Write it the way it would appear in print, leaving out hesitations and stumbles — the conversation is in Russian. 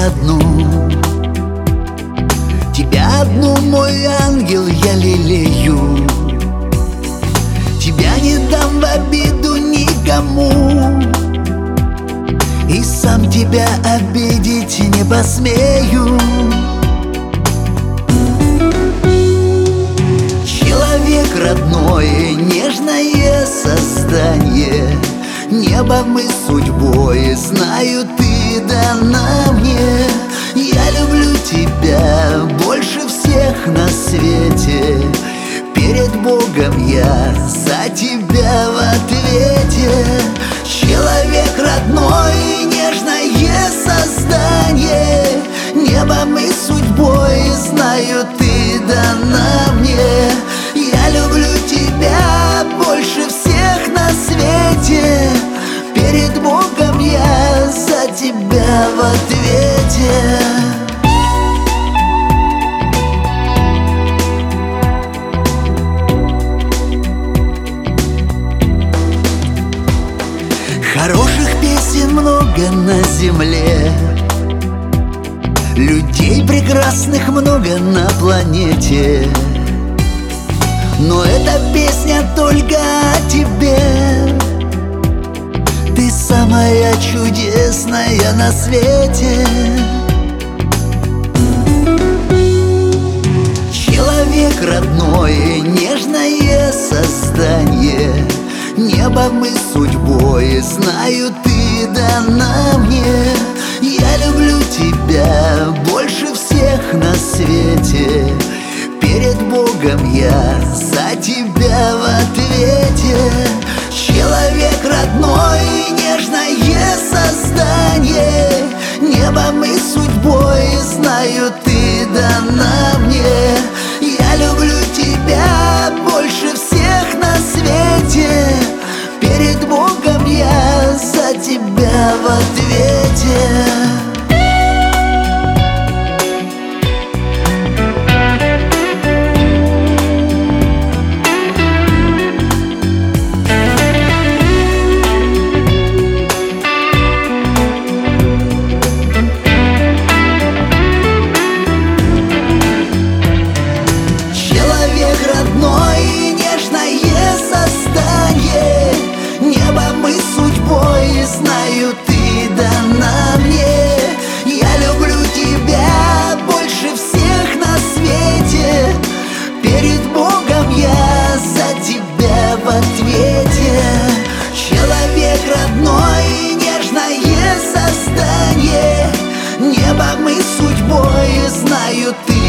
одну. Тебя одну, мой ангел, я лелею. Тебя не дам в обиду никому, и сам тебя обидеть не посмею. Человек родной, нежное создание, небо мы судьбой, знаю, ты дана мне. Я люблю тебя больше всех на свете, перед Богом я за тебя в ответе. Человек родной, нежное создание, небо мы судьбой, знаю, ты дана мне. Я люблю тебя больше всех на свете, перед Богом я за тебя в ответе. Хороших песен много на земле, людей прекрасных много на планете, но эта песня только о тебе. Ты самая чудесная на свете. Человек родной, нежное создание, небо мы судьбой, знаю, ты дана мне. Я люблю тебя больше всех на свете, перед Богом я за тебя в ответе. Человек родной, нежное создание, небо мы судьбой, знаю, ты дана мне. Я люблю тебя больше всех на свете, перед Богом я за тебя в ответе. Знаю, ты дана мне. Я люблю тебя больше всех на свете, перед Богом я за тебя в ответе. Человек родной, нежное создание, небо мы судьбой, знаю, ты дана мне. Я люблю тебя больше всех на свете, перед Богом я за тебя в ответе. Человек родной, нежное создание, небо мы судьбой, знаю, ты дана мне. Я люблю тебя больше всех на свете, перед Богом я за тебя в ответе. Человек родной, нежное создание, небо мы судьбой, знаю, ты